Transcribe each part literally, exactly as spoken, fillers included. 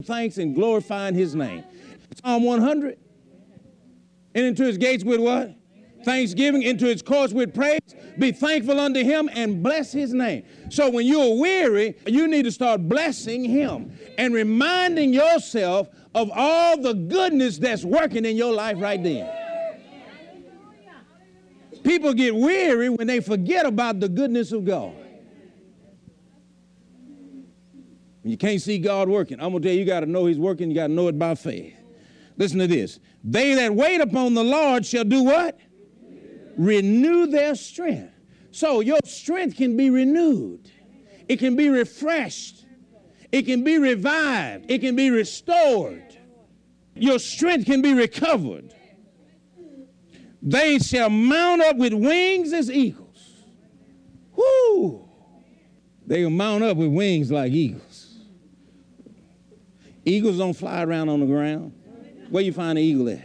thanks and glorifying his name. Psalm one hundred. And into his gates with what? Thanksgiving, into his courts with praise. Be thankful unto him and bless his name. So when you're weary, you need to start blessing him and reminding yourself of all the goodness that's working in your life right then. People get weary when they forget about the goodness of God. When you can't see God working, I'm going to tell you, you got to know he's working. You got to know it by faith. Listen to this. They that wait upon the Lord shall do what? Renew their strength. So your strength can be renewed. It can be refreshed. It can be revived. It can be restored. Your strength can be recovered. They shall mount up with wings as eagles. Whoo! They will mount up with wings like eagles. Eagles don't fly around on the ground. Where you find an eagle at?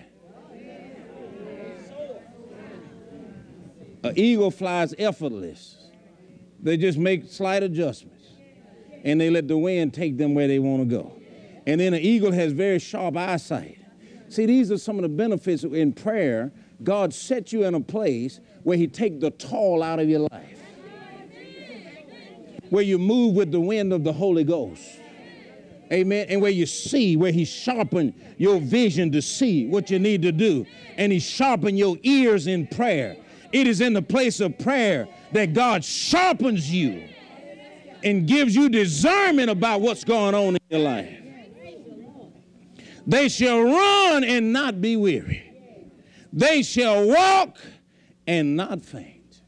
An eagle flies effortless. They just make slight adjustments, and they let the wind take them where they want to go. And then an eagle has very sharp eyesight. See, these are some of the benefits in prayer. God set you in a place where he take the toil out of your life, where you move with the wind of the Holy Ghost. Amen. And where you see, where he sharpened your vision to see what you need to do. And he sharpened your ears in prayer. It is in the place of prayer that God sharpens you and gives you discernment about what's going on in your life. They shall run and not be weary. They shall walk and not faint.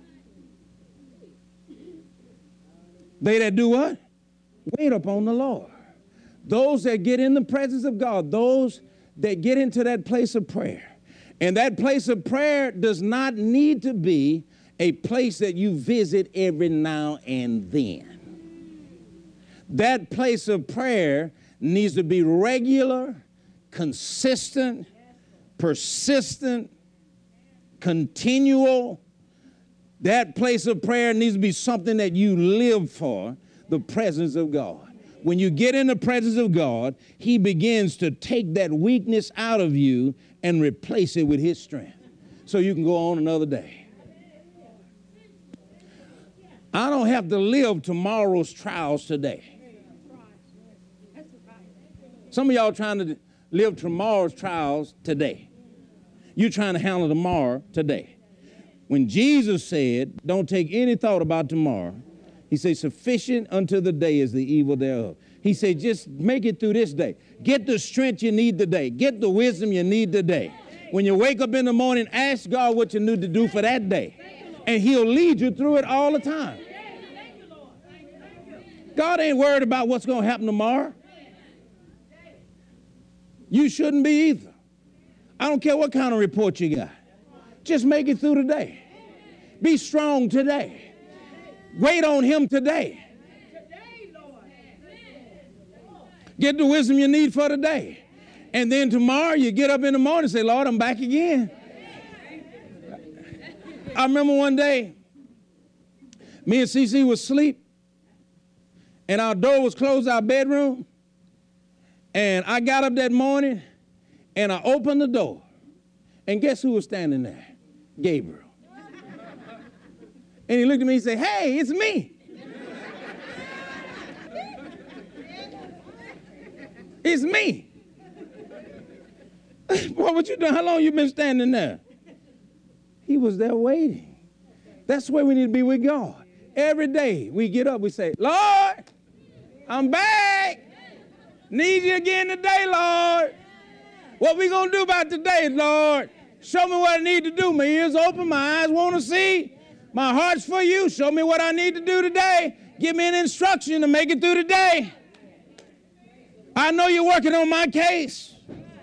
They that do what? Wait upon the Lord. Those that get in the presence of God, those that get into that place of prayer. And that place of prayer does not need to be a place that you visit every now and then. That place of prayer needs to be regular, consistent, persistent, continual. That place of prayer needs to be something that you live for, the presence of God. When you get in the presence of God, he begins to take that weakness out of you and replace it with his strength so you can go on another day. I don't have to live tomorrow's trials today. Some of y'all trying to live tomorrow's trials today. You're trying to handle tomorrow today. When Jesus said, don't take any thought about tomorrow, he said, sufficient unto the day is the evil thereof. He said, just make it through this day. Get the strength you need today. Get the wisdom you need today. When you wake up in the morning, ask God what you need to do for that day. And he'll lead you through it all the time. God ain't worried about what's going to happen tomorrow. You shouldn't be either. I don't care what kind of report you got. Just make it through today. Be strong today. Wait on him today. Get the wisdom you need for today. And then tomorrow you get up in the morning and say, Lord, I'm back again. I remember one day, me and C C was asleep, and our door was closed, our bedroom. And I got up that morning, and I opened the door. And guess who was standing there? Gabriel. And he looked at me and said, hey, it's me. It's me. What would you do? How long you been standing there? He was there waiting. That's where we need to be with God. Every day we get up, we say, Lord, I'm back. Need you again today, Lord. What we going to do about today, Lord? Show me what I need to do. My ears open, my eyes want to see. My heart's for you. Show me what I need to do today. Give me an instruction to make it through the day. I know you're working on my case.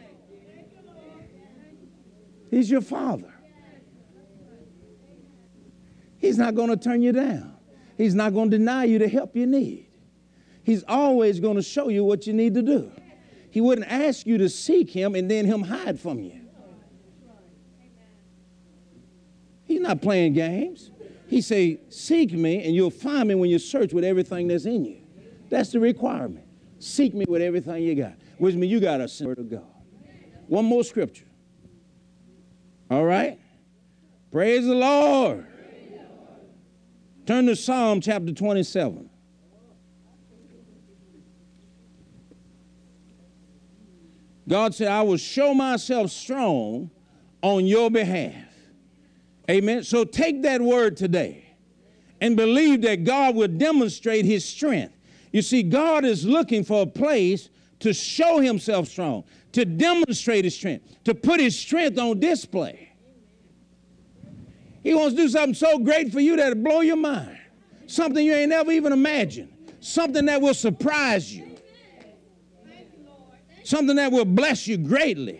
He's your Father. He's not going to turn you down. He's not going to deny you the help you need. He's always going to show you what you need to do. He wouldn't ask you to seek him and then him hide from you. He's not playing games. He say, seek me and you'll find me when you search with everything that's in you. That's the requirement. Seek me with everything you got. Which means you got a word of God. One more scripture. All right? Praise the Lord. Turn to Psalm chapter twenty-seven. God said, I will show myself strong on your behalf. Amen. So take that word today and believe that God will demonstrate his strength. You see, God is looking for a place to show himself strong, to demonstrate his strength, to put his strength on display. He wants to do something so great for you that it'll blow your mind. Something you ain't never even imagined. Something that will surprise you. Something that will bless you greatly.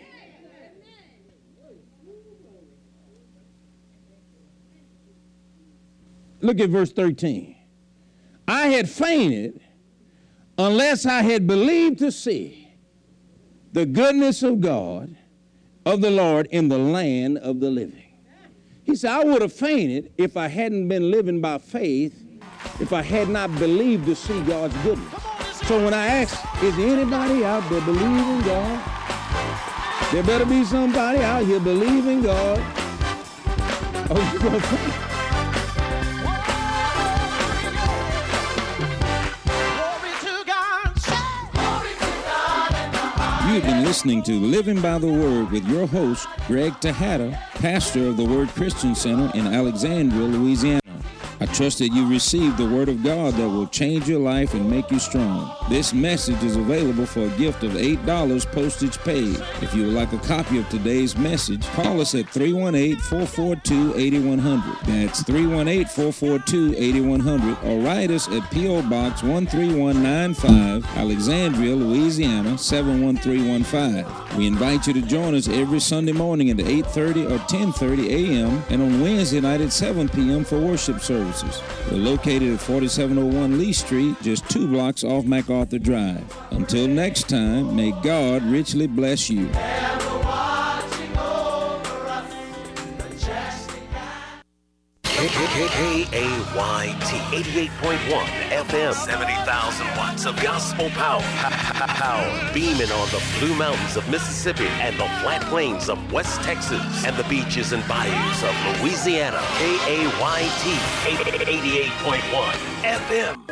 Look at verse thirteen. I had fainted unless I had believed to see the goodness of God, of the Lord, in the land of the living. He said, I would have fainted if I hadn't been living by faith, if I had not believed to see God's goodness. So when I ask, is there anybody out there believing God? There better be somebody out here believing God. Oh, you gonna faint? You've been listening to Living by the Word with your host, Greg Tejada, pastor of the Word Christian Center in Alexandria, Louisiana. I trust that you received the Word of God that will change your life and make you strong. This message is available for a gift of eight dollars postage paid. If you would like a copy of today's message, call us at three one eight, four four two, eight one zero zero. That's three one eight, four four two, eight one zero zero, or write us at P O Box one three one nine five, Alexandria, Louisiana, seven one three one five. We invite you to join us every Sunday morning at eight thirty or ten thirty a m and on Wednesday night at seven p m for worship services. We're located at forty-seven oh one Lee Street, just two blocks off MacArthur Drive. Until next time, may God richly bless you. K A Y T eighty-eight point one F M, seventy thousand watts of gospel power. Power beaming on the Blue Mountains of Mississippi and the flat plains of West Texas and the beaches and bayous of Louisiana. K A Y T eighty-eight point one F M.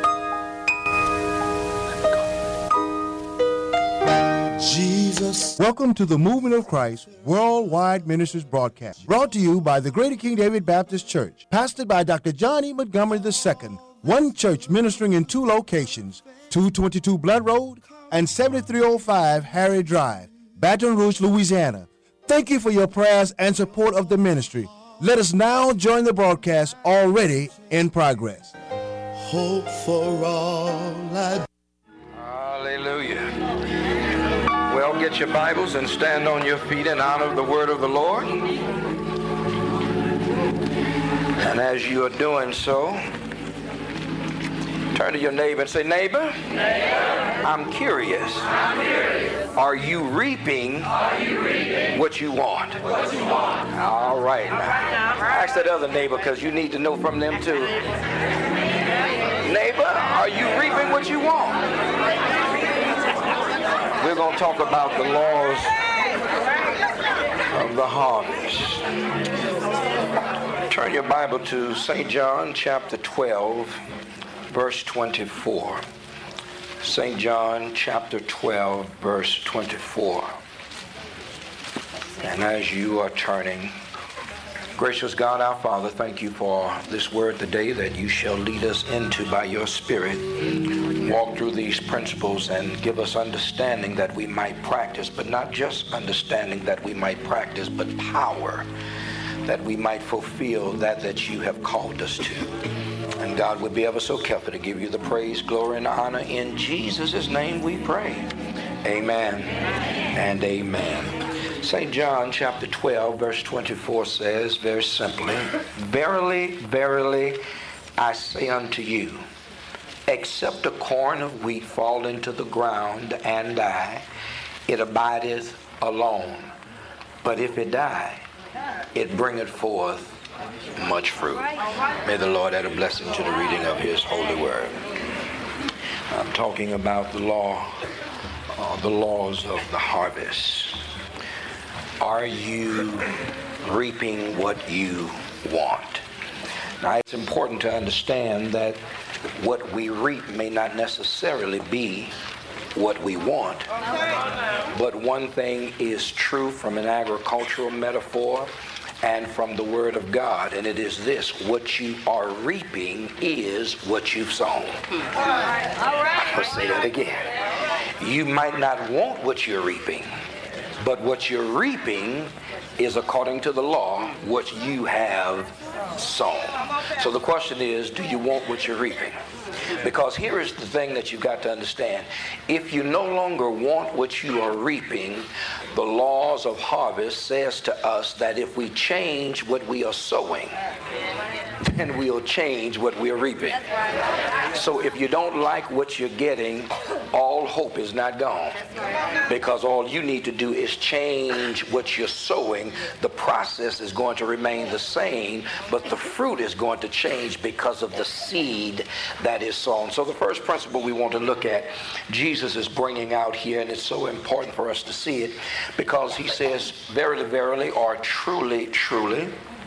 Jesus. Welcome to the Movement of Christ Worldwide Ministries broadcast, brought to you by the Greater King David Baptist Church, pastored by Doctor John E. Montgomery the Second, one church ministering in two locations, two twenty-two Blood Road and seventy-three oh five Harry Drive, Baton Rouge, Louisiana. Thank you for your prayers and support of the ministry. Let us now join the broadcast already in progress. Hope for all I... Hallelujah. Well, get your Bibles and stand on your feet in honor of the word of the Lord. And as you are doing so, turn to your neighbor and say, neighbor, neighbor I'm, curious. I'm curious. Are you reaping, Are you reaping what, you want? what you want? All right. Now, ask that other neighbor because you need to know from them too. Neighbor, are you reaping what you want? We're going to talk about the laws of the harvest. Turn your Bible to Saint John chapter twelve, verse twenty-four. Saint John chapter twelve, verse twenty-four. And as you are turning, gracious God our Father, thank you for this word today that you shall lead us into by your Spirit. Walk through these principles and give us understanding that we might practice, but not just understanding that we might practice, but power that we might fulfill that that you have called us to. And God would be ever so careful to give you the praise, glory, and honor. In Jesus' name we pray. Amen and amen. Saint John chapter twelve, verse twenty-four says very simply, Verily, verily, I say unto you, except a corn of wheat fall into the ground and die, it abideth alone. But if it die, it bringeth forth much fruit. May the Lord add a blessing to the reading of his holy word. I'm talking about the law, uh, the laws of the harvest. Are you reaping what you want? Now, it's important to understand that what we reap may not necessarily be what we want. But one thing is true from an agricultural metaphor and from the Word of God, and it is this: what you are reaping is what you've sown. I'll say that again. You might not want what you're reaping, but what you're reaping is, according to the law, what you have sown. So the question is, do you want what you're reaping? Because here is the thing that you've got to understand. If you no longer want what you are reaping, the laws of harvest says to us that if we change what we are sowing, then we'll change what we're reaping. So if you don't like what you're getting, all hope is not gone. Because all you need to do is change what you're sowing. The process is going to remain the same, but the fruit is going to change because of the seed that is sown. So the first principle we want to look at, Jesus is bringing out here, and it's so important for us to see it, because he says, verily, verily, or truly, truly,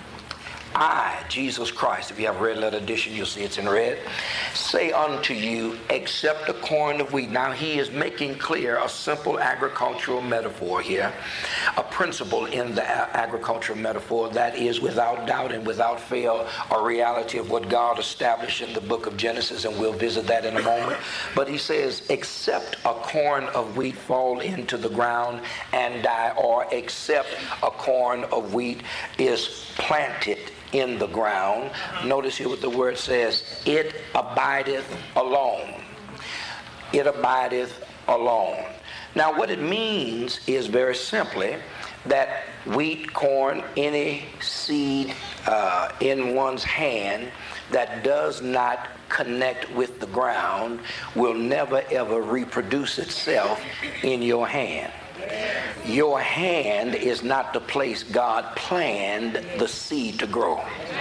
I, Jesus Christ, if you have a red letter edition, you'll see it's in red, say unto you, except a corn of wheat. Now he is making clear a simple agricultural metaphor here, a principle in the agricultural metaphor that is without doubt and without fail a reality of what God established in the book of Genesis, and we'll visit that in a moment. But he says, except a corn of wheat fall into the ground and die, or except a corn of wheat is planted in the ground. Notice here what the word says: it abideth alone. It abideth alone. Now what it means is very simply that wheat, corn, any seed uh, in one's hand that does not connect with the ground will never ever reproduce itself in your hand. Your hand is not the place God planned the seed to grow.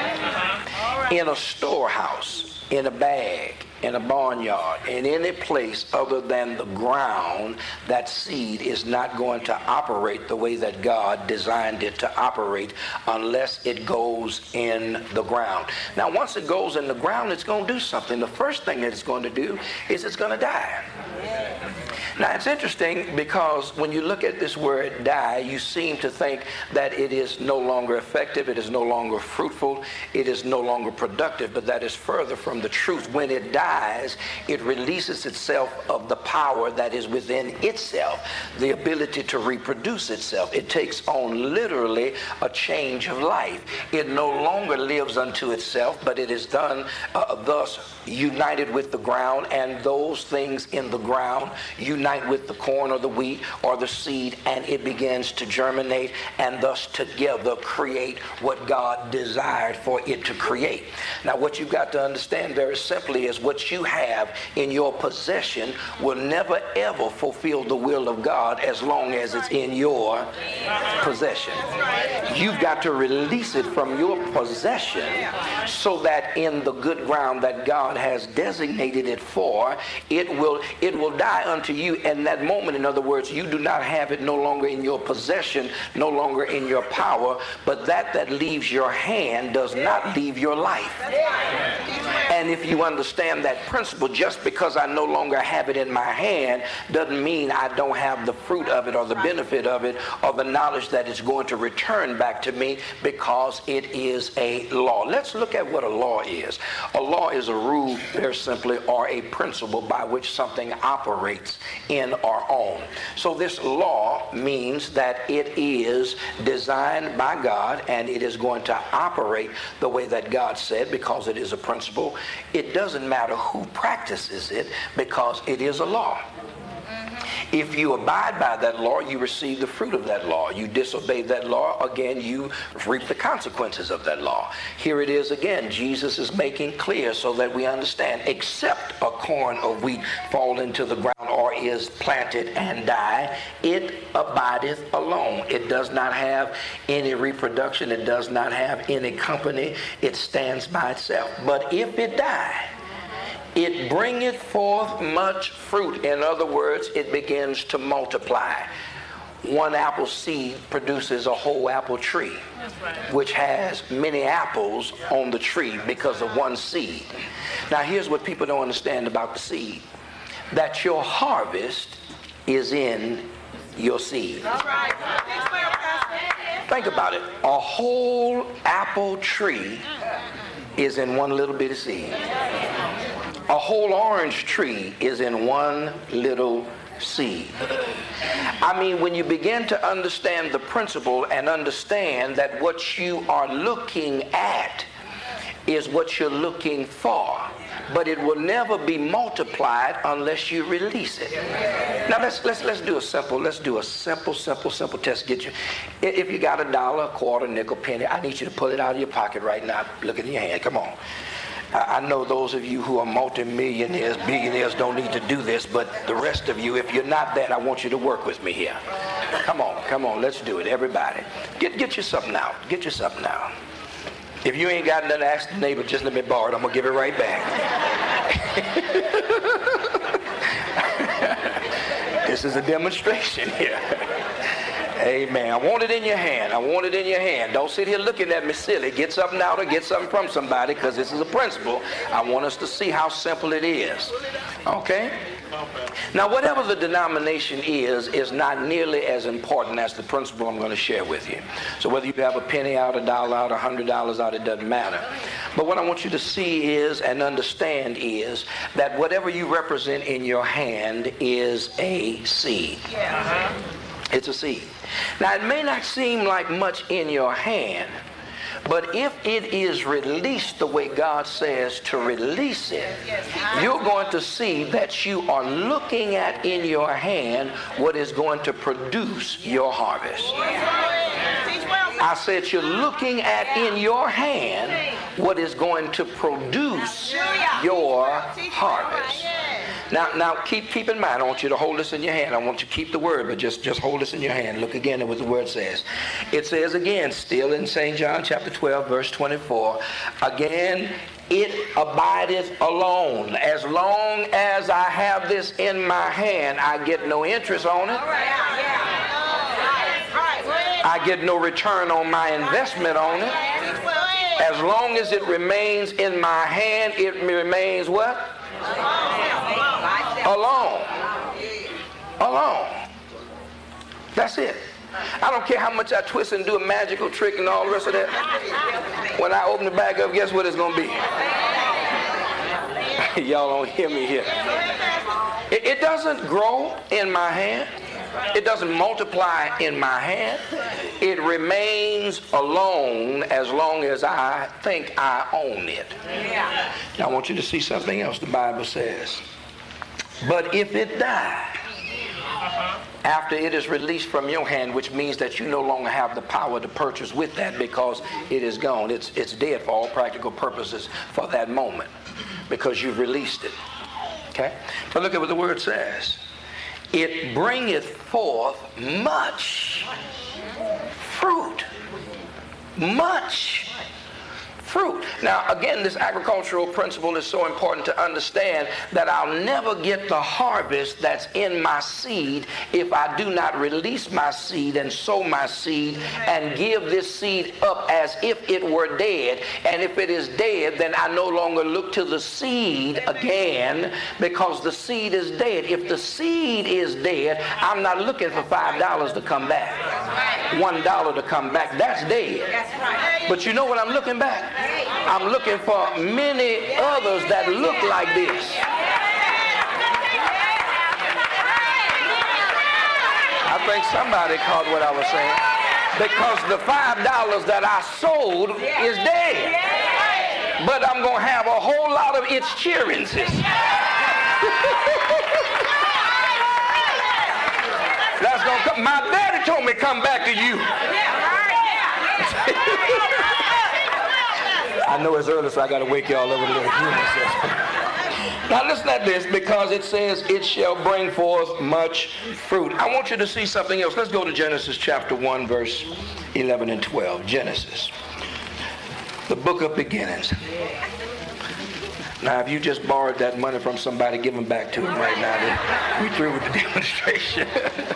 In a storehouse, in a bag, in a barnyard, in any place other than the ground, that seed is not going to operate the way that God designed it to operate unless it goes in the ground. Now, once it goes in the ground, it's going to do something. The first thing that it's going to do is it's going to die. Now, it's interesting because when you look at this word die, you seem to think that it is no longer effective, it is no longer fruitful, it is no longer productive, but that is further from the truth. When it dies, it releases itself of the power that is within itself, the ability to reproduce itself. It takes on literally a change of life. It no longer lives unto itself, but it is done uh, thus united with the ground, and those things in the ground unite with the corn or the wheat or the seed, and it begins to germinate, and thus together create what God desired for it to create. Now, what you've got to understand very simply is what you have in your possession will never ever fulfill the will of God as long as it's in your possession. You've got to release it from your possession so that in the good ground that God has designated it for, it will it will die unto you in that moment. In other words, you do not have it no longer in your possession, no longer in your power, but that that leaves your hand does not leave your life. And if you understand that principle, just because I no longer have it in my hand doesn't mean I don't have the fruit of it or the benefit of it or the knowledge that it's going to return back to me, because it is a law. Let's look at what a law is. A law is a rule, very simply, or a principle by which something operates in or on. So this law means that it is designed by God, and it is going to operate the way that God said, because it is a principle. It doesn't matter who practices it, because it is a law. If you abide by that law, you receive the fruit of that law. You disobey that law, again, you reap the consequences of that law. Here it is again. Jesus is making clear so that we understand, except a corn of wheat fall into the ground or is planted and die, it abideth alone. It does not have any reproduction. It does not have any company. It stands by itself. But if it die, It bringeth forth much fruit. In other words, it begins to multiply. One apple seed produces a whole apple tree, which has many apples on the tree because of one seed. Now here's what people don't understand about the seed. That your harvest is in your seed. Think about it. A whole apple tree is in one little bit of seed. A whole orange tree is in one little seed. I mean, when you begin to understand the principle and understand that what you are looking at is what you're looking for, but it will never be multiplied unless you release it. Now let's let's let's do a simple let's do a simple simple simple test. Get you, if you got a dollar, a quarter, nickel, penny, I need you to pull it out of your pocket right now. Look in your hand. Come on. I know those of you who are multimillionaires, billionaires don't need to do this, but the rest of you, if you're not that, I want you to work with me here. Come on, come on, let's do it, everybody. Get get you something out. Get you something out. If you ain't got nothing, ask the neighbor, just let me borrow it. I'm going to give it right back. This is a demonstration here. Amen. I want it in your hand. I want it in your hand. Don't sit here looking at me silly. Get something out or get something from somebody, because this is a principle. I want us to see how simple it is. Okay? Now, whatever the denomination is, is not nearly as important as the principle I'm going to share with you. So whether you have a penny out, a dollar out, a hundred dollars out, it doesn't matter. But what I want you to see is and understand is that whatever you represent in your hand is a seed. Yeah. It's a seed. Now, it may not seem like much in your hand, but if it is released the way God says to release it, you're going to see that you are looking at in your hand what is going to produce your harvest. I said you're looking at in your hand what is going to produce your harvest. Now, now keep keep in mind, I want you to hold this in your hand. I want you to keep the word, but just, just hold this in your hand. Look again at what the word says. It says again, still in Saint John chapter twelve, verse twenty-four, again, it abideth alone. As long as I have this in my hand, I get no interest on it. I get no return on my investment on it. As long as it remains in my hand, it remains what? Alone. Alone. That's it. I don't care how much I twist and do a magical trick and all the rest of that. When I open the bag up, guess what it's going to be? Y'all don't hear me here. It, it doesn't grow in my hand. It doesn't multiply in my hand. It remains alone as long as I think I own it. Now I want you to see something else the Bible says. But if it dies after it is released from your hand, which means that you no longer have the power to purchase with that because it is gone. It's, it's dead for all practical purposes for that moment because you've released it. Okay? But look at what the word says. It bringeth forth much fruit. Much fruit. Now, again, this agricultural principle is so important to understand that I'll never get the harvest that's in my seed if I do not release my seed and sow my seed and give this seed up as if it were dead. And if it is dead, then I no longer look to the seed again because the seed is dead. If the seed is dead, I'm not looking for five dollars to come back. One dollar to come back. That's dead. But you know what I'm looking back? I'm looking for many others that look like this. I think somebody caught what I was saying. Because the five dollars that I sold is dead. But I'm going to have a whole lot of its cheerinses. That's going to come. My daddy told me come back to you. I know it's early, so I got to wake y'all up with a little humor. Now listen at this, because it says it shall bring forth much fruit. I want you to see something else. Let's go to Genesis chapter one, verse eleven and twelve. Genesis, the book of beginnings. Now, if you just borrowed that money from somebody, give them back to them right now. Then we through with the demonstration.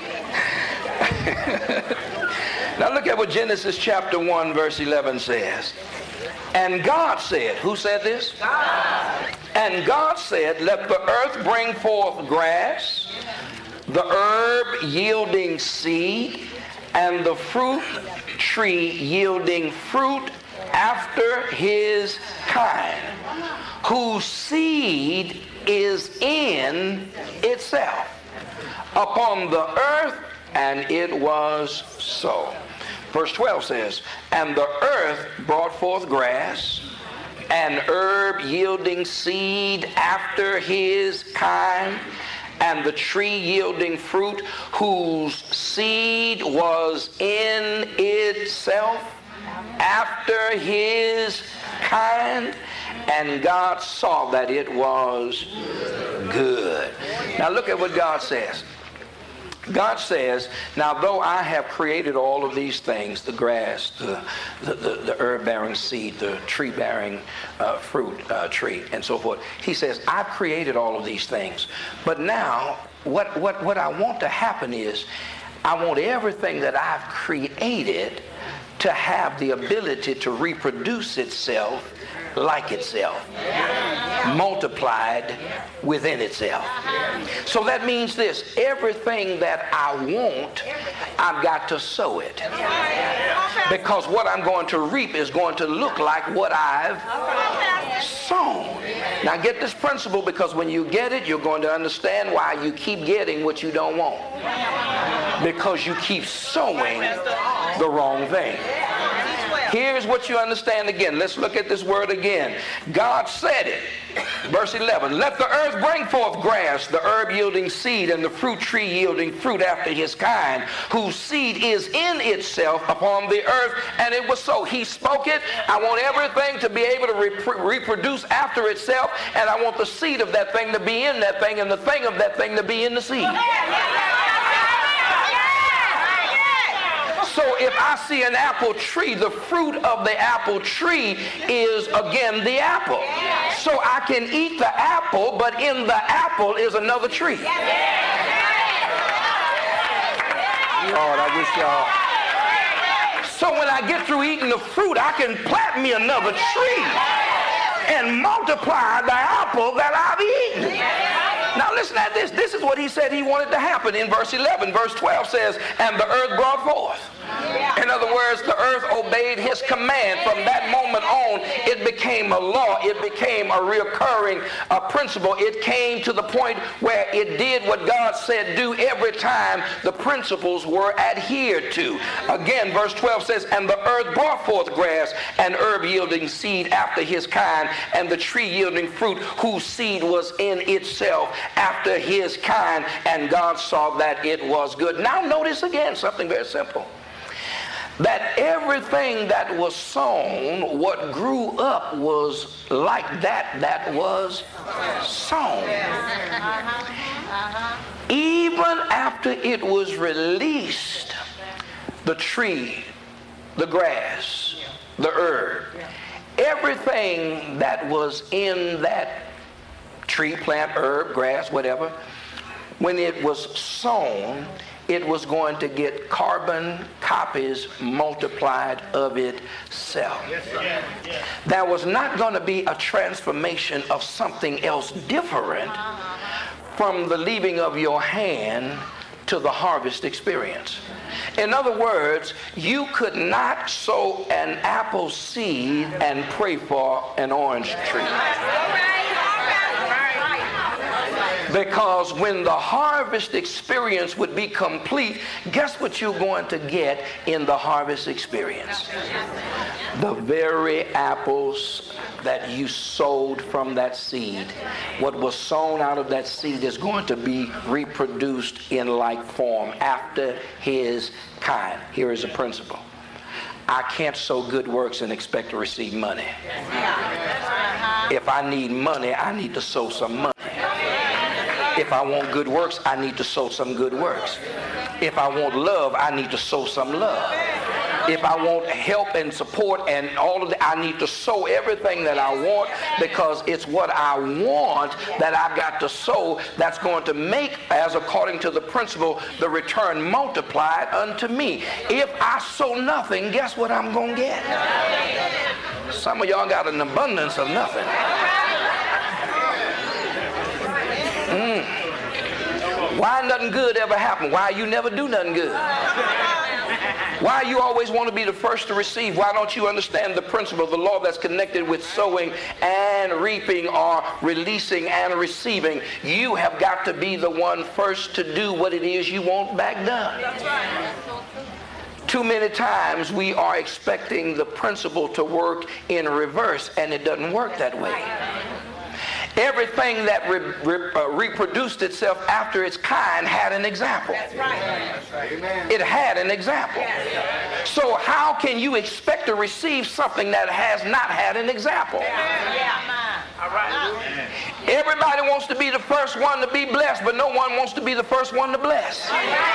Now look at what Genesis chapter one verse eleven says. And God said, who said this? God. And God said, let the earth bring forth grass, the herb yielding seed, and the fruit tree yielding fruit after his kind, whose seed is in itself upon the earth, and it was so. Verse twelve says, and the earth brought forth grass, and herb yielding seed after his kind, and the tree yielding fruit, whose seed was in itself after his kind. And God saw that it was good. Now look at what God says. God says, now though I have created all of these things, the grass, the, the, the, the herb-bearing seed, the tree-bearing uh, fruit uh, tree, and so forth, he says, I've created all of these things. But now, what, what, what I want to happen is, I want everything that I've created to have the ability to reproduce itself like itself, multiplied within itself. So that means this, everything that I want, I've got to sow it. Because what I'm going to reap is going to look like what I've sown. Now get this principle, because when you get it, you're going to understand why you keep getting what you don't want. Because you keep sowing the wrong thing. Here's what you understand again. Let's look at this word again. God said it. Verse eleven, let the earth bring forth grass, the herb yielding seed, and the fruit tree yielding fruit after his kind, whose seed is in itself upon the earth. And it was so. He spoke it. I want everything to be able to rep- reproduce after itself, and I want the seed of that thing to be in that thing, and the thing of that thing to be in the seed. So if I see an apple tree, the fruit of the apple tree is, again, the apple. So I can eat the apple, but in the apple is another tree. Lord, I wish y'all. So when I get through eating the fruit, I can plant me another tree and multiply the apple that I've eaten. Now listen at this. This is what he said he wanted to happen in verse eleven. Verse twelve says, and the earth brought forth. In other words, the earth obeyed his command. From that moment on, it became a law. It became a recurring uh, principle. It came to the point where it did what God said do every time the principles were adhered to. Again, verse twelve says, and the earth brought forth grass, and herb yielding seed after his kind, and the tree yielding fruit, whose seed was in itself after his kind. And God saw that it was good. Now notice again something very simple. That everything that was sown, what grew up was like that that was sown. Even after it was released, the tree, the grass, the herb, everything that was in that tree, plant, herb, grass, whatever, when it was sown, it was going to get carbon copies multiplied of itself. There was not going to be a transformation of something else different from the leaving of your hand to the harvest experience. In other words, you could not sow an apple seed and pray for an orange tree. Because when the harvest experience would be complete, guess what you're going to get in the harvest experience? The very apples that you sowed from that seed. What was sown out of that seed is going to be reproduced in like form after his kind. Here is a principle. I can't sow good works and expect to receive money. If I need money, I need to sow some money. If I want good works, I need to sow some good works. If I want love, I need to sow some love. If I want help and support and all of that, I need to sow everything that I want, because it's what I want that I've got to sow that's going to make, as according to the principle, the return multiplied unto me. If I sow nothing, guess what I'm going to get? Some of y'all got an abundance of nothing. Mm. Why nothing good ever happen? Why you never do nothing good? Why you always want to be the first to receive? Why don't you understand the principle, the law that's connected with sowing and reaping, or releasing and receiving? You have got to be the one first to do what it is you want back done. That's right. Too many times we are expecting the principle to work in reverse, and it doesn't work that way. Everything that re, re, uh, reproduced itself after its kind had an example. That's right. That's right. It had an example. Yes. So how can you expect to receive something that has not had an example? Yeah. All right. Everybody wants to be the first one to be blessed, but no one wants to be the first one to bless.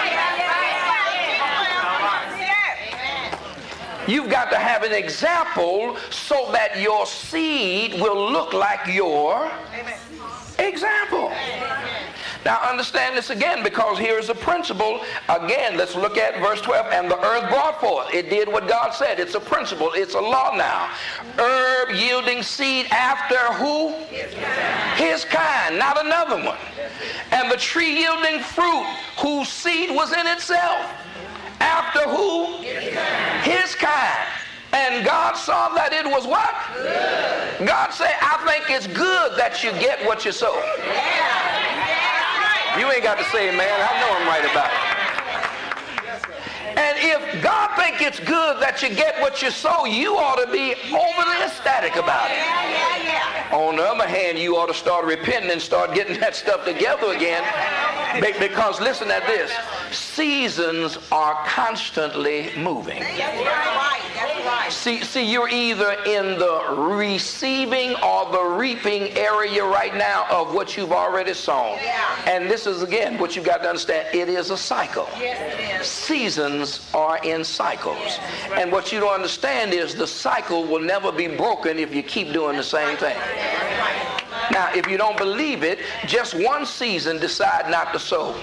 You've got to have an example so that your seed will look like your example. Now understand this again, because here is a principle. Again, let's look at verse twelve. And the earth brought forth. It did what God said. It's a principle. It's a law now. Herb yielding seed after who? His kind. His kind, not another one. And the tree yielding fruit, whose seed was in itself. After who? His kind. His kind. And God saw that it was what? Good. God said, I think it's good that you get what you sow. Yeah. You ain't got to say, man, I know I'm right about it. And if God think it's good that you get what you sow, you ought to be overly ecstatic about it. On the other hand, you ought to start repenting and start getting that stuff together again. Because listen at this. Seasons are constantly moving. That's right. That's right. See, see, you're either in the receiving or the reaping area right now of what you've already sown. Yeah. And this is, again, what you've got to understand. It is a cycle. Yes, it is. Seasons are in cycles. Yes. And what you don't understand is the cycle will never be broken if you keep doing the same thing. Now, if you don't believe it, just one season decide not to sow.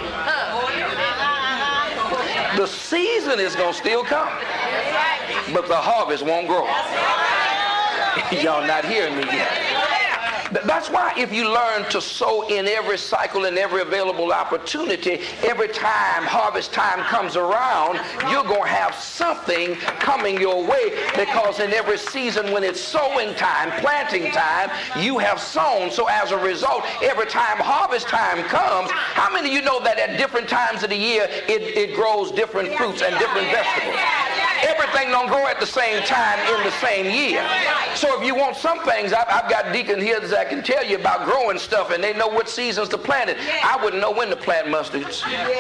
The season is going to still come, but the harvest won't grow. Y'all not hearing me yet. That's why if you learn to sow in every cycle and every available opportunity, every time harvest time comes around, you're going to have something coming your way, because in every season when it's sowing time, planting time, you have sown. So as a result, every time harvest time comes, how many of you know that at different times of the year, it, it grows different fruits and different vegetables? Everything don't grow at the same time in the same year. So if you want some things, I've, I've got deacons here that can tell you about growing stuff, and they know what seasons to plant it. I wouldn't know when to plant mustards.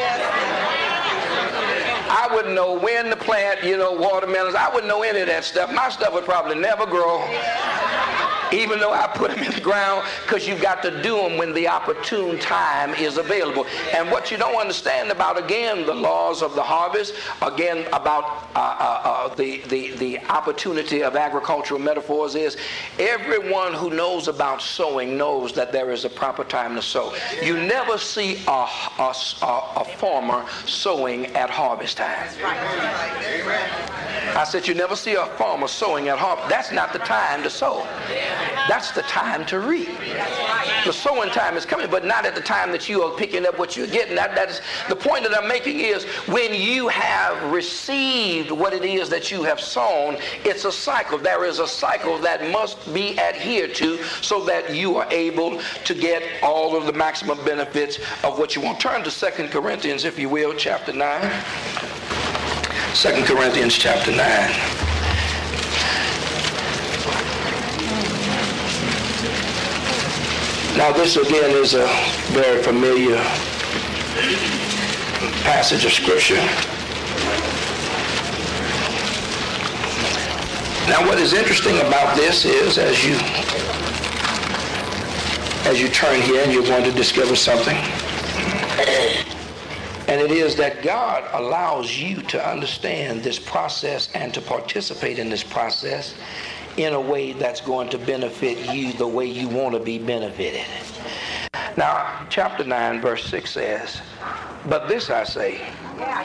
I wouldn't know when to plant, you know, watermelons. I wouldn't know any of that stuff. My stuff would probably never grow, even though I put them in the ground, because you've got to do them when the opportune time is available. And what you don't understand about, again, the laws of the harvest, again, about uh, uh, uh, the, the, the opportunity of agricultural metaphors is everyone who knows about sowing knows that there is a proper time to sow. You never see a, a, a farmer sowing at harvest time. I said you never see a farmer sowing at harvest. That's not the time to sow. That's the time to reap. The sowing time is coming, but not at the time that you are picking up what you're getting. That, that is, the point that I'm making is when you have received what it is that you have sown, it's a cycle. There is a cycle that must be adhered to so that you are able to get all of the maximum benefits of what you want. Turn to Second Corinthians, if you will, chapter nine. Second Corinthians chapter nine. Now this again is a very familiar passage of scripture. Now what is interesting about this is as you as you turn here and you're going to discover something. And it is that God allows you to understand this process and to participate in this process in a way that's going to benefit you the way you want to be benefited. Now, chapter nine, verse six says, "But this I say,